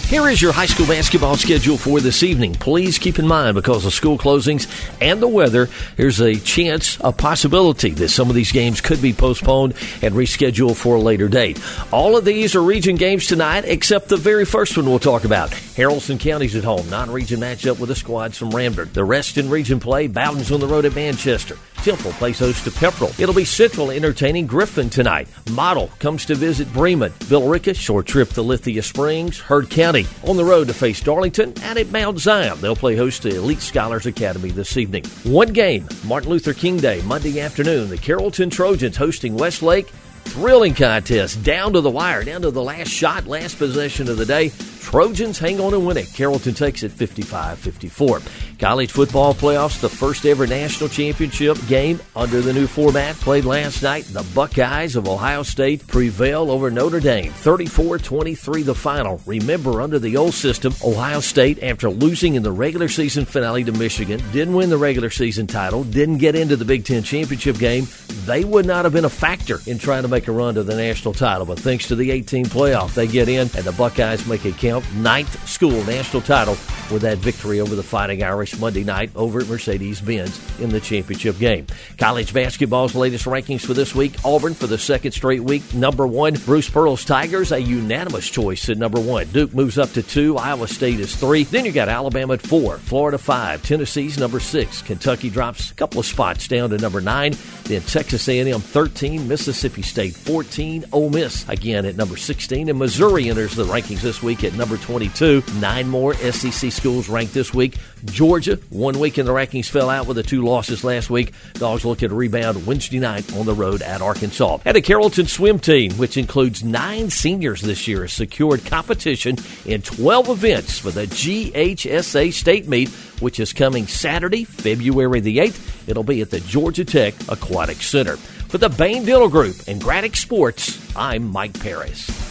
Here is your high school basketball schedule for this evening. Please keep in mind, because of school closings and the weather, there's a chance, a possibility that some of these games could be postponed and rescheduled for a later date. All of these are region games tonight, except the very first one we'll talk about. Haralson County's at home, non-region matchup with the squads from Rambert. The rest in region play, Bowden's on the road at Manchester. Temple plays host to Pepperell. It'll be Central entertaining Griffin tonight. Model comes to visit Bremen. Villarica, short trip to Lithia Springs. Heard County on the road to face Darlington, and at Mount Zion, they'll play host to Elite Scholars Academy this evening. One game, Martin Luther King Day, Monday afternoon. The Carrollton Trojans hosting Westlake. Thrilling contest, down to the wire, down to the last shot, last possession of the day. Trojans hang on and win it. Carrollton takes it 55-54. College football playoffs, the first ever national championship game under the new format, played last night. The Buckeyes of Ohio State prevail over Notre Dame, 34-23 the final. Remember, under the old system, Ohio State, after losing in the regular season finale to Michigan, didn't win the regular season title, didn't get into the Big Ten championship game. They would not have been a factor in trying to make a run to the national title, but thanks to the 18 playoff, they get in, and the Buckeyes make it count. Ninth school national title with that victory over the Fighting Irish Monday night over at Mercedes-Benz in the championship game. College basketball's latest rankings for this week. Auburn for the second straight week, number 1. Bruce Pearl's Tigers, a unanimous choice at number 1. Duke moves up to 2. Iowa State is 3. Then you got Alabama at 4. Florida 5. Tennessee's number 6. Kentucky drops a couple of spots down to number 9. Then Texas A&M 13. Mississippi State 14. Ole Miss again at number 16. And Missouri enters the rankings this week at number 22. 9 more SEC schools ranked this week. Georgia, 1 week in the rankings, fell out with the 2 losses last week. Dogs look at a rebound Wednesday night on the road at Arkansas. And the Carrollton swim team, which includes 9 seniors this year, has secured competition in 12 events for the GHSA State Meet, which is coming Saturday, February the 8th. It'll be at the Georgia Tech Aquatic Center. For the Bain Dental Group and Graddick Sports, I'm Mike Paris.